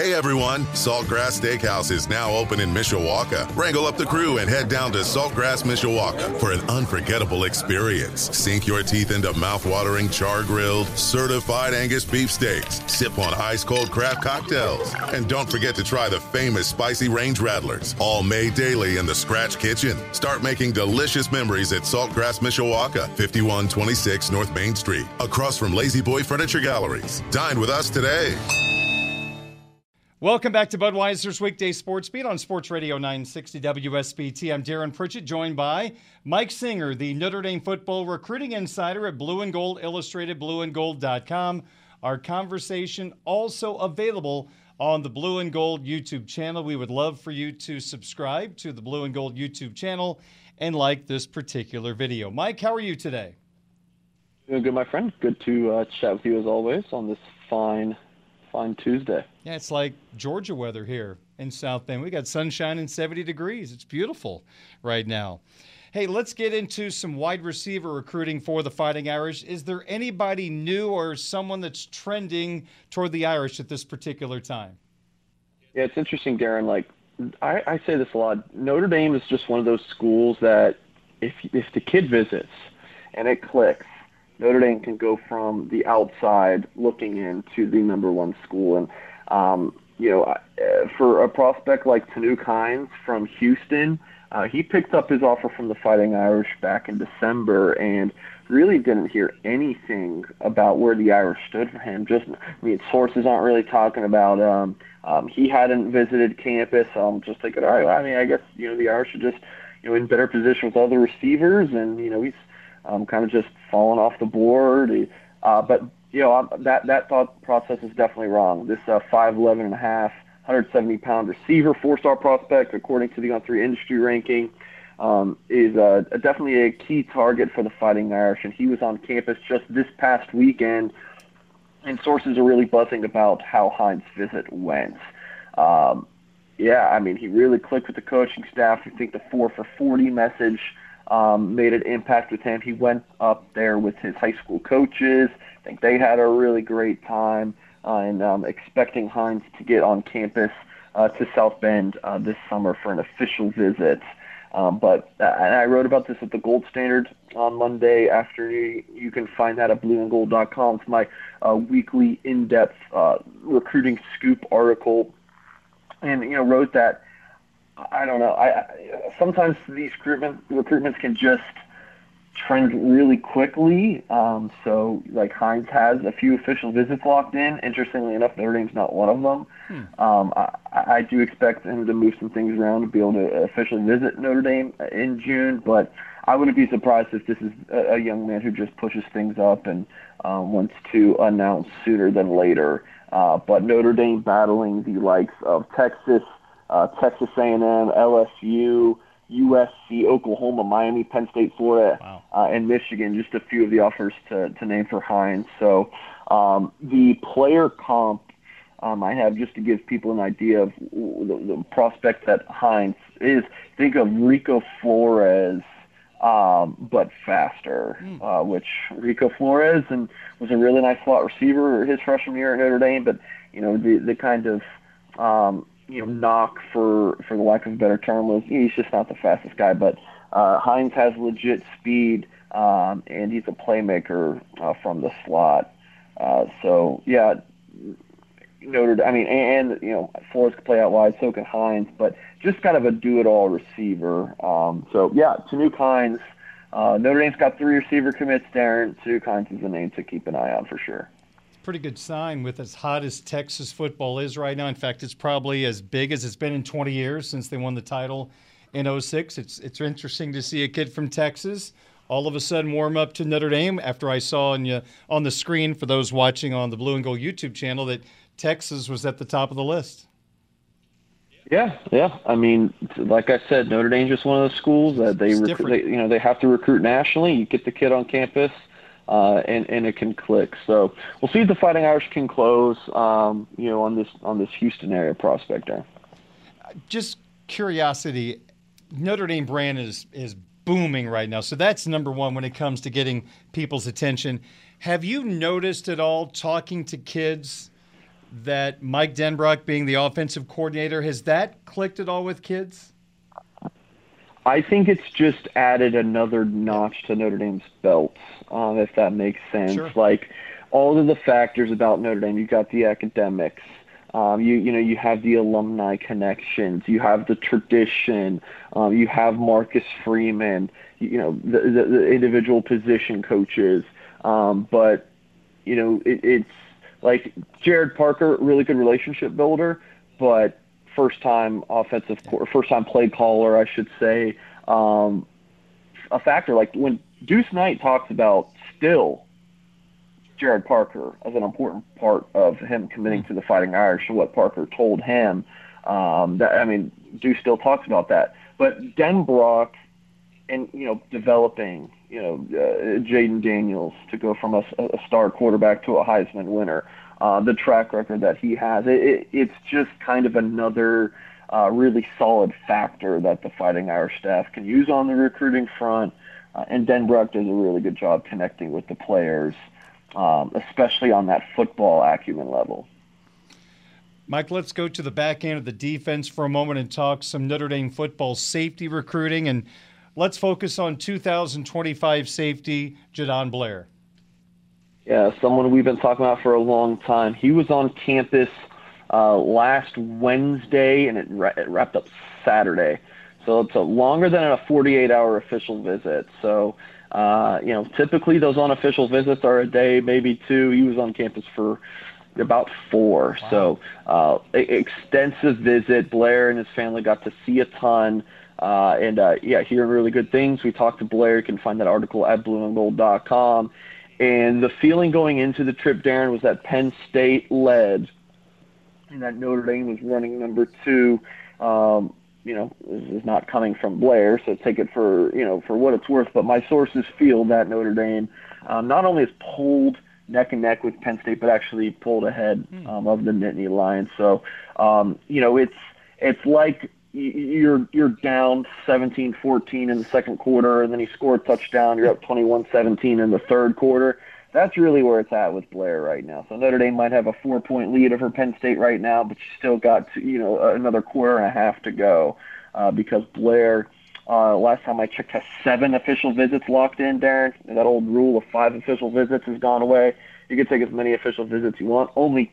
Hey everyone, Saltgrass Steakhouse is now open in Mishawaka. Wrangle up the crew and head down to Saltgrass Mishawaka for an unforgettable experience. Sink your teeth into mouth-watering char-grilled, certified Angus beef steaks. Sip on ice-cold craft cocktails. And don't forget to try the famous spicy range rattlers, all made daily in the Scratch Kitchen. Start making delicious memories at Saltgrass Mishawaka, 5126 North Main Street, across from Lazy Boy Furniture Galleries. Dine with us today. Welcome back to Budweiser's Weekday Sports Beat on Sports Radio 960 WSBT. I'm Darren Pritchett, joined by Mike Singer, the Notre Dame football recruiting insider at Blue and Gold Illustrated, blueandgold.com. Our conversation also available on the Blue and Gold YouTube channel. We would love for you to subscribe to the Blue and Gold YouTube channel and like this particular video. Mike, how are you today? Doing good, my friend. Good to chat with you as always on this fine Tuesday. Yeah, it's like Georgia weather here in South Bend. We got sunshine and 70 degrees. It's beautiful right now. Hey, let's get into some wide receiver recruiting for the Fighting Irish. Is there anybody new or someone that's trending toward the Irish at this particular time? Yeah, it's interesting, Darren. Like I say this a lot. Notre Dame is just one of those schools that if the kid visits and it clicks, Notre Dame can go from the outside looking into the number one school. And, for a prospect like Tanuk Hines from Houston, he picked up his offer from the Fighting Irish back in December and really didn't hear anything about where the Irish stood for him. Sources aren't really talking about he hadn't visited campus. Just thinking, all right, I guess, the Irish are just, in better position with other receivers, and, he's kind of just fallen off the board. But that thought process is definitely wrong. This 5'11 and a half, 170-pound receiver, four-star prospect, according to the On3 industry ranking, is definitely a key target for the Fighting Irish. And he was on campus just this past weekend, and sources are really buzzing about how Hines' visit went. He really clicked with the coaching staff. I think the 4 for 40 message made an impact with him. He went up there with his high school coaches. I think they had a really great time, and expecting Hines to get on campus to South Bend this summer for an official visit. And I wrote about this at the Gold Standard on Monday afternoon. You can find that at blueandgold.com. It's my weekly in-depth recruiting scoop article, and wrote that. I don't know. Sometimes these recruitments can just trend really quickly. So, like, Hines has a few official visits locked in. Interestingly enough, Notre Dame's not one of them. I do expect him to move some things around to be able to officially visit Notre Dame in June, but I wouldn't be surprised if this is a young man who just pushes things up and wants to announce sooner than later. But Notre Dame battling the likes of Texas A&M, LSU, USC, Oklahoma, Miami, Penn State, Florida, and Michigan, just a few of the offers to name for Hines. So the player comp I have, just to give people an idea of the prospect that Hines is, think of Rico Flores, but faster, which Rico Flores was a really nice slot receiver his freshman year at Notre Dame, but, the kind of knock, for the lack of a better term, was he's just not the fastest guy. But Hines has legit speed, and he's a playmaker from the slot. Flores could play out wide, so can Hines, but just kind of a do-it-all receiver. Tanuk Hines. Notre Dame's got 3 receiver commits, Darren. Tanuk Hines is a name to keep an eye on for sure. Pretty good sign with as hot as Texas football is right now. In fact, it's probably as big as it's been in 20 years since they won the title in 2006. It's interesting to see a kid from Texas all of a sudden warm up to Notre Dame after I saw on the screen, for those watching on the Blue and Gold YouTube channel, that Texas was at the top of the list. Yeah. I mean, like I said, Notre Dame's just one of those schools that they have to recruit nationally. You get the kid on campus, and it can click. So we'll see if the Fighting Irish can close, on this Houston area prospect there. Just curiosity, Notre Dame brand is booming right now. So that's number one when it comes to getting people's attention. Have you noticed at all, talking to kids, that Mike Denbrock being the offensive coordinator, has that clicked at all with kids? I think it's just added another notch to Notre Dame's belt, if that makes sense. Sure. Like all of the factors about Notre Dame, you got the academics, you have the alumni connections, you have the tradition, you have Marcus Freeman, the individual position coaches, but it's like Jared Parker, really good relationship builder, but first time play caller, I should say, a factor. Like when Deuce Knight talks about still Jared Parker as an important part of him committing to the Fighting Irish and what Parker told him, Deuce still talks about that. But Denbrock and, developing, Jaden Daniels to go from a star quarterback to a Heisman winner, the track record that he has, it's just kind of another really solid factor that the Fighting Irish staff can use on the recruiting front. And Denbrock does a really good job connecting with the players, especially on that football acumen level. Mike, let's go to the back end of the defense for a moment and talk some Notre Dame football safety recruiting. And let's focus on 2025 safety, Jadon Blair. Yeah, someone we've been talking about for a long time. He was on campus last Wednesday, and it wrapped up Saturday. So it's longer than a 48-hour official visit. So, typically those unofficial visits are a day, maybe two. He was on campus for about 4. Wow. So extensive visit. Blair and his family got to see a ton. Hearing really good things. We talked to Blair. You can find that article at blueandgold.com. And the feeling going into the trip, Darren, was that Penn State led and that Notre Dame was running number 2. This is not coming from Blair, so take it for what it's worth. But my sources feel that Notre Dame not only has pulled neck and neck with Penn State, but actually pulled ahead of the Nittany Lions. So, it's like you're down 17-14 in the second quarter, and then you score a touchdown. You're up 21-17 in the third quarter. That's really where it's at with Blair right now. So Notre Dame might have a 4-point lead over Penn State right now, but you still got another quarter and a half to go because Blair, last time I checked, has 7 official visits locked in, Darren. And that old rule of 5 official visits has gone away. You can take as many official visits you want. He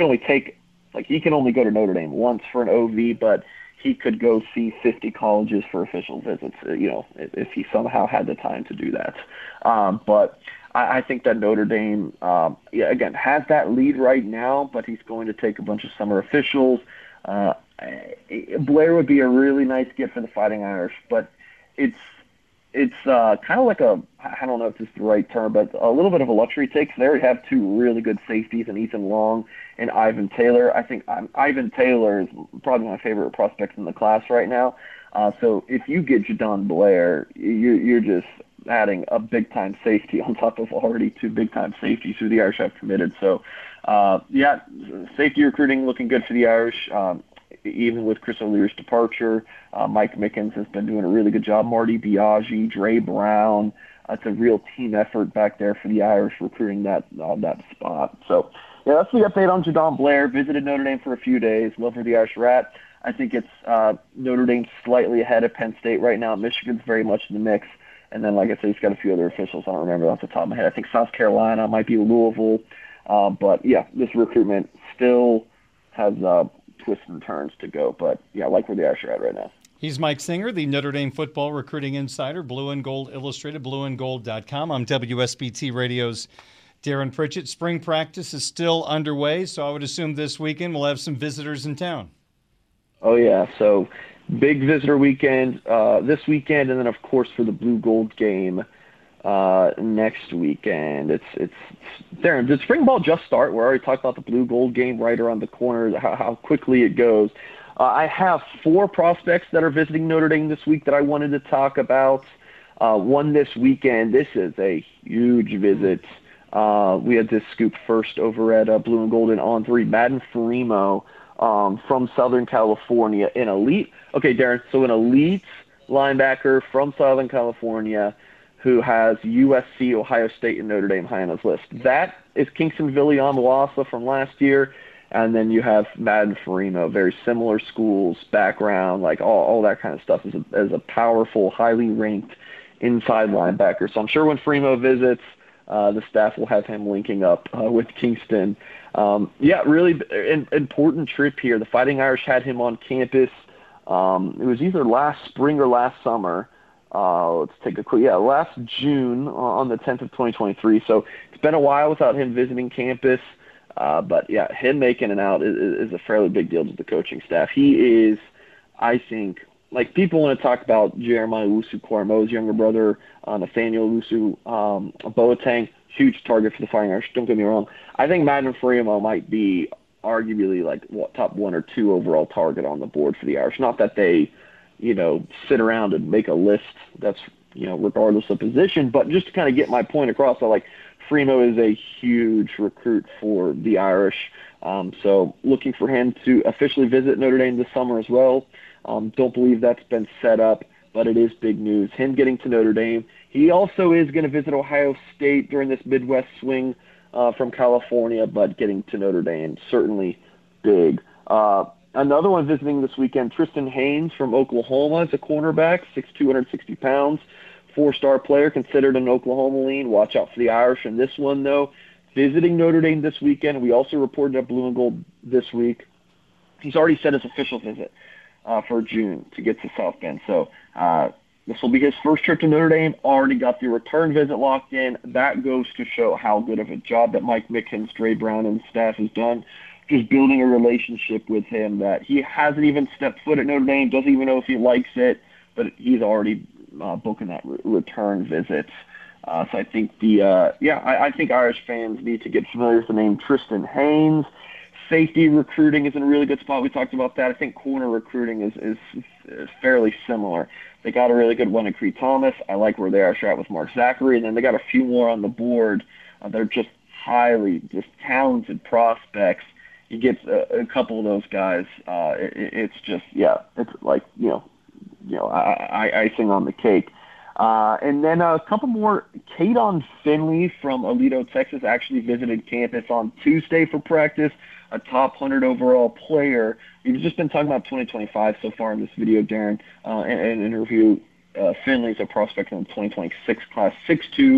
can only go to Notre Dame once for an OV, but he could go see 50 colleges for official visits, if he somehow had the time to do that. But I think that Notre Dame, again, has that lead right now, but he's going to take a bunch of summer officials. Blair would be a really nice gift for the Fighting Irish, but it's kind of like I don't know if this is the right term, but a little bit of a luxury take. So they already have 2 really good safeties in Ethan Long and Ivan Taylor. I think Ivan Taylor is probably my favorite prospect in the class right now. So if you get Jadon Blair, you're just adding a big-time safety on top of already 2 big-time safeties who the Irish have committed. So, safety recruiting looking good for the Irish. Even with Chris O'Leary's departure, Mike Mickens has been doing a really good job. Marty Biaggi, Dre Brown. It's a real team effort back there for the Irish recruiting that spot. So, that's the update on Jadon Blair. Visited Notre Dame for a few days. Love where the Irish are at. I think it's Notre Dame slightly ahead of Penn State right now. Michigan's very much in the mix. And then, like I said, he's got a few other officials. I don't remember off the top of my head. I think South Carolina might be Louisville. But, this recruitment still has twists and turns to go. But, I like where the Irish are at right now. He's Mike Singer, the Notre Dame football recruiting insider, Blue and Gold Illustrated, blueandgold.com. I'm WSBT Radio's Darren Pritchett. Spring practice is still underway, so I would assume this weekend we'll have some visitors in town. Oh, yeah. So big visitor weekend this weekend, and then, of course, for the Blue-Gold game next weekend. It's Darren, did spring ball just start? We already talked about the Blue-Gold game right around the corner, how quickly it goes. I have 4 prospects that are visiting Notre Dame this week that I wanted to talk about. One this weekend. This is a huge visit. We had this scoop first over at Blue and Gold and On 3. Madden Farimo from Southern California. An elite linebacker from Southern California who has USC, Ohio State, and Notre Dame high on his list. That is Kingston Viliamu-Asa from last year. And then you have Madden Farimo, very similar schools, background, like all that kind of stuff, as a powerful, highly ranked inside linebacker. So I'm sure when Farimo visits, the staff will have him linking up with Kingston. Really important trip here. The Fighting Irish had him on campus. It was either last spring or last summer. Let's take a quick, last June on the 10th of 2023. So it's been a while without him visiting campus. But him making it out is a fairly big deal to the coaching staff. He is, I think, like people want to talk about Jeremiah Owusu-Koramoah's younger brother, Nathaniel Owusu-Boateng, huge target for the Fighting Irish. Don't get me wrong. I think Madden Farimo might be arguably top 1 or 2 overall target on the board for the Irish. Not that they, sit around and make a list that's, regardless of position, but just to kind of get my point across, Farimo is a huge recruit for the Irish. So looking for him to officially visit Notre Dame this summer as well. Don't believe that's been set up, but it is big news. Him getting to Notre Dame. He also is going to visit Ohio State during this Midwest swing from California, but getting to Notre Dame, certainly big. Another one visiting this weekend, Tristan Haynes from Oklahoma is a cornerback, 6'2", 260 pounds. 4-star player, considered an Oklahoma lean. Watch out for the Irish in this one, though. Visiting Notre Dame this weekend. We also reported at Blue and Gold this week. He's already set his official visit for June to get to South Bend. So this will be his first trip to Notre Dame. Already got the return visit locked in. That goes to show how good of a job that Mike Mickens, Dre Brown, and staff has done. Just building a relationship with him that he hasn't even stepped foot at Notre Dame, doesn't even know if he likes it, but he's already booking that return visit. So I think I think Irish fans need to get familiar with the name Tristan Haynes. Safety recruiting is in a really good spot. We talked about that. I think corner recruiting is fairly similar. They got a really good one in Cree Thomas. I like where they are at with Mark Zachary, and then they got a few more on the board. They're just highly talented prospects. You get a couple of those guys. It's like icing on the cake. And then a couple more. Kadon Finley from Aledo, Texas, actually visited campus on Tuesday for practice, a top 100 overall player. We've just been talking about 2025 so far in this video, Darren, and interview. Finley's a prospect in the 2026 class, 6'2",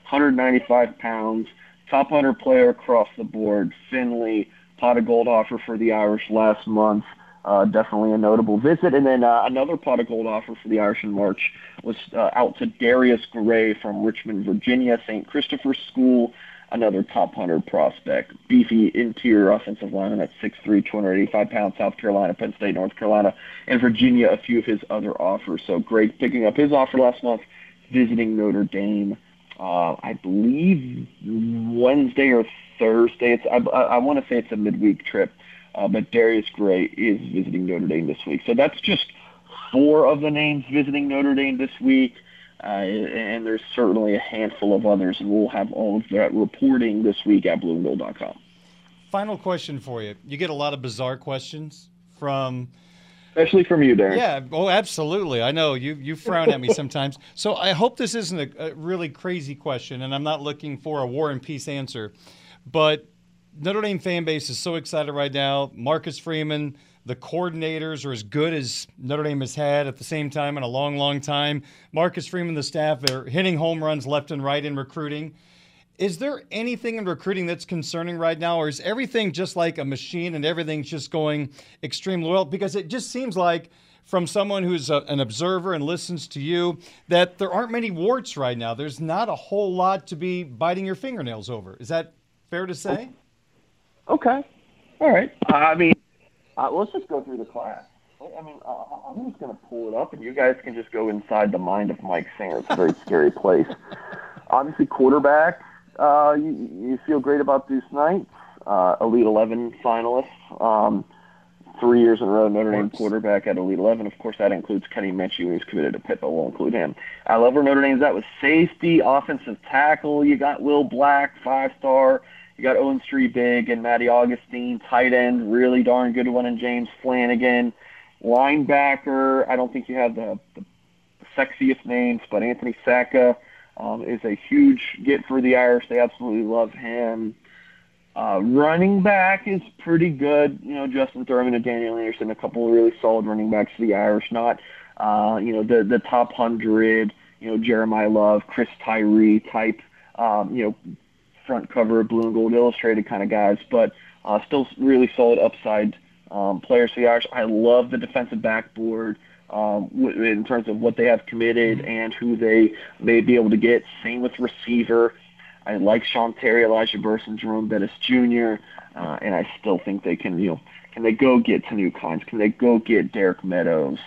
195 pounds, top 100 player across the board. Finley, pot of gold offer for the Irish last month. Definitely a notable visit. And then another pot of gold offer for the Irish in March was out to Darius Gray from Richmond, Virginia, St. Christopher's School, another top 100 prospect. Beefy interior offensive lineman at 6'3", 285 pounds, South Carolina, Penn State, North Carolina, and Virginia, a few of his other offers. So great picking up his offer last month, visiting Notre Dame, I believe Wednesday or Thursday. I want to say it's a midweek trip. But Darius Gray is visiting Notre Dame this week. So that's just 4 of the names visiting Notre Dame this week, and there's certainly a handful of others, and we'll have all of that reporting this week at blueandgold.com. Final question for you. You get a lot of bizarre questions from... Especially from you, Darren. Yeah, oh, absolutely. I know. You frown at me sometimes. So I hope this isn't a really crazy question, and I'm not looking for a War and Peace answer, but... Notre Dame fan base is so excited right now. Marcus Freeman, the coordinators are as good as Notre Dame has had at the same time in a long, long time. Marcus Freeman, the staff, they're hitting home runs left and right in recruiting. Is there anything in recruiting that's concerning right now, or is everything just like a machine and everything's just going extremely well? Because it just seems like, from someone who's an observer and listens to you, that there aren't many warts right now. There's not a whole lot to be biting your fingernails over. Is that fair to say? Okay. All right. Let's just go through the class. I'm just going to pull it up, and you guys can just go inside the mind of Mike Singer. It's a very scary place. Obviously, quarterback, you feel great about Deuce Knight, Elite 11 finalist, 3 years in a row, Notre Dame quarterback at Elite 11. Of course, that includes Kenny Minchey, who's committed to Pitt, but we'll include him. I love where Notre Dame's at with safety, offensive tackle. You got Will Black, 5-star. You got Owen Street-Big and Matty Augustine, tight end, really darn good one, and James Flanagan. Linebacker, I don't think you have the sexiest names, but Anthony Sacca is a huge get for the Irish. They absolutely love him. Running back is pretty good. Justin Thurman and Daniel Anderson, a couple of really solid running backs for the Irish. Not, the top 100, Jeremiah Love, Chris Tyree type, front cover Blue and Gold Illustrated kind of guys, but still really solid upside players for the Irish. I love the defensive backboard in terms of what they have committed and who they may be able to get. Same with receiver. I like Sean Terry, Elijah Burson, Jerome Bettis Jr., and I still think they can they go get Tanu Kynes? Can they go get Derek Meadows?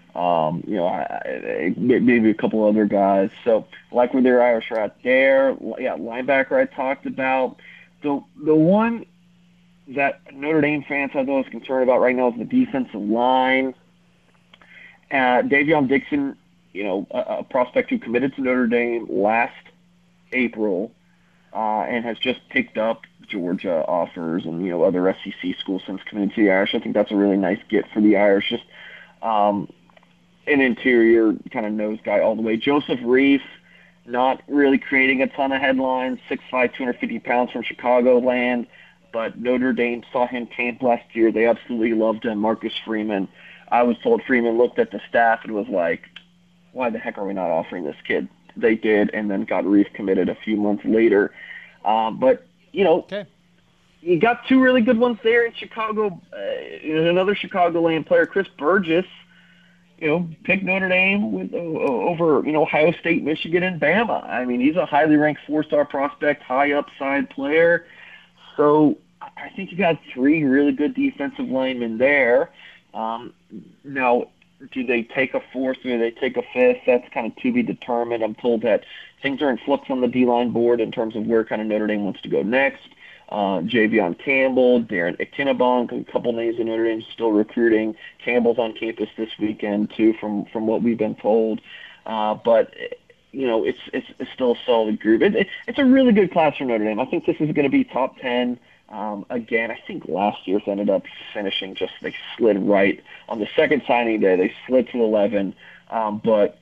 Maybe a couple other guys. So I like where their Irish are at there. Yeah, linebacker I talked about. The one that Notre Dame fans have the most concern about right now is the defensive line. Davion Dixon, a prospect who committed to Notre Dame last April, and has just picked up Georgia offers and other SEC schools since committing to the Irish. I think that's a really nice get for the Irish. Just an interior kind of nose guy all the way. Joseph Reif, not really creating a ton of headlines. 6'5", 250 pounds from Chicagoland, but Notre Dame saw him camp last year. They absolutely loved him. Marcus Freeman. I was told Freeman looked at the staff and was like, "Why the heck are we not offering this kid?" They did, and then got Reif committed a few months later. But, okay. You got two really good ones there in Chicago. Another Chicagoland player, Chris Burgess, picked Notre Dame over, Ohio State, Michigan, and Bama. I mean, he's a highly ranked 4-star prospect, high upside player. So I think you got three really good defensive linemen there. Now, do they take a fourth or do they take a fifth? That's kind of to be determined. I'm told that things are in flux on the D-line board in terms of where kind of Notre Dame wants to go next. Javion Campbell, Darren Ikinabong, a couple names in Notre Dame still recruiting. Campbell's on campus this weekend too, from what we've been told. But it's still a solid group. It's a really good class for Notre Dame. I think this is going to be top 10. Again, I think last year's ended up finishing they slid right on the second signing day. They slid to 11, but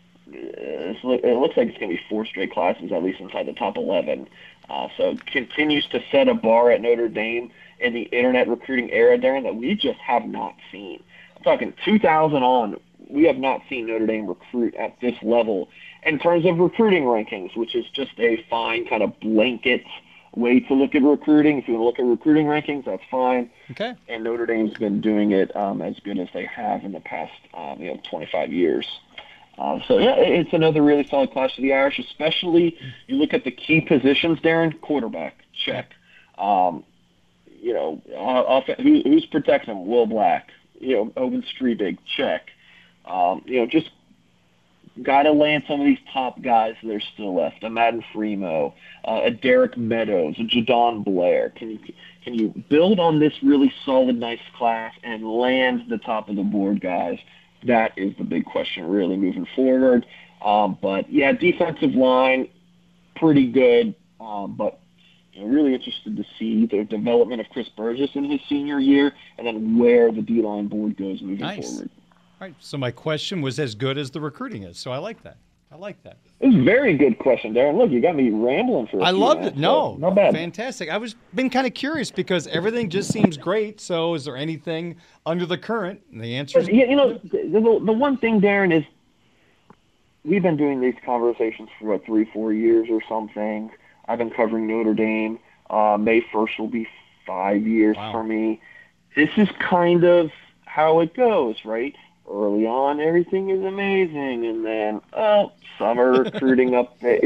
it looks like it's going to be 4 straight classes, at least inside the top 11. So continues to set a bar at Notre Dame in the internet recruiting era, Darren, that we just have not seen. I'm talking 2000 on, we have not seen Notre Dame recruit at this level in terms of recruiting rankings, which is just a fine kind of blanket way to look at recruiting. If you want to look at recruiting rankings, that's fine. Okay. And Notre Dame's been doing it as good as they have in the past 25 years. It's another really solid class for the Irish, especially you look at the key positions, Darren. Quarterback, check. Who's protecting him? Will Black. Owen Strebig, check. Just got to land some of these top guys that are still left. A Madden Fremo, a Derek Meadows, a Jadon Blair. Can you build on this really solid, nice class and land the top of the board guys? That is the big question really moving forward. But, yeah, defensive line, pretty good. But really interested to see the development of Chris Burgess in his senior year and then where the D-line board goes moving forward. All right, so my question was as good as the recruiting is, so I like that. It was a very good question, Darren. Look, you got me rambling for a I few loved minutes, it. No, so not bad. Fantastic. I was been kind of curious because everything just seems great. So is there anything under the current? And the answer is the one thing, Darren, is we've been doing these conversations for 3-4 years or something. I've been covering Notre Dame. May 1st will be 5 years for me. This is kind of how it goes, right? Early on, everything is amazing, and then summer recruiting update,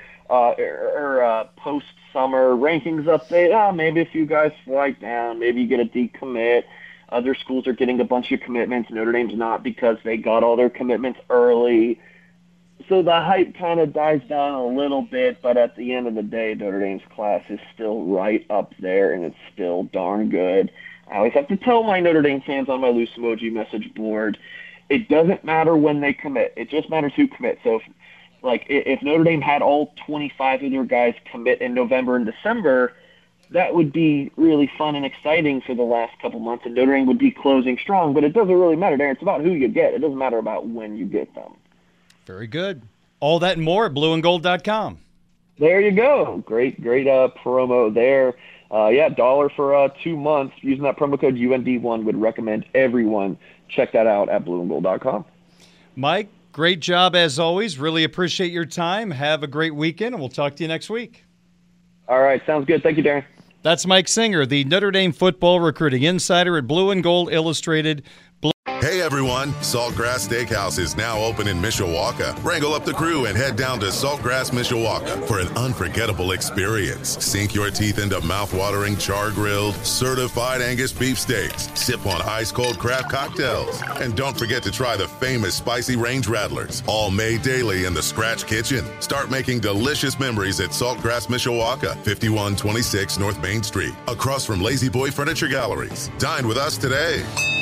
post-summer rankings update. Maybe a few guys flight down. Maybe you get a decommit. Other schools are getting a bunch of commitments. Notre Dame's not because they got all their commitments early. So the hype kind of dies down a little bit, but at the end of the day, Notre Dame's class is still right up there, and it's still darn good. I always have to tell my Notre Dame fans on my loose emoji message board, it doesn't matter when they commit. It just matters who commits. So, if Notre Dame had all 25 of their guys commit in November and December, that would be really fun and exciting for the last couple months, and Notre Dame would be closing strong. But it doesn't really matter, Darren. It's about who you get. It doesn't matter about when you get them. Very good. All that and more at blueandgold.com. There you go. Great promo there. $1 for 2 months. Using that promo code UND1 would recommend everyone check that out at blueandgold.com. Mike, great job as always. Really appreciate your time. Have a great weekend, and we'll talk to you next week. All right, sounds good. Thank you, Darren. That's Mike Singer, the Notre Dame football recruiting insider at Blue and Gold Illustrated. Hey everyone, Saltgrass Steakhouse is now open in Mishawaka. Wrangle up the crew and head down to Saltgrass Mishawaka for an unforgettable experience. Sink your teeth into mouth-watering char-grilled, certified Angus beef steaks. Sip on ice-cold craft cocktails. And don't forget to try the famous spicy range rattlers, all made daily in the Scratch Kitchen. Start making delicious memories at Saltgrass Mishawaka, 5126 North Main Street, across from Lazy Boy Furniture Galleries. Dine with us today.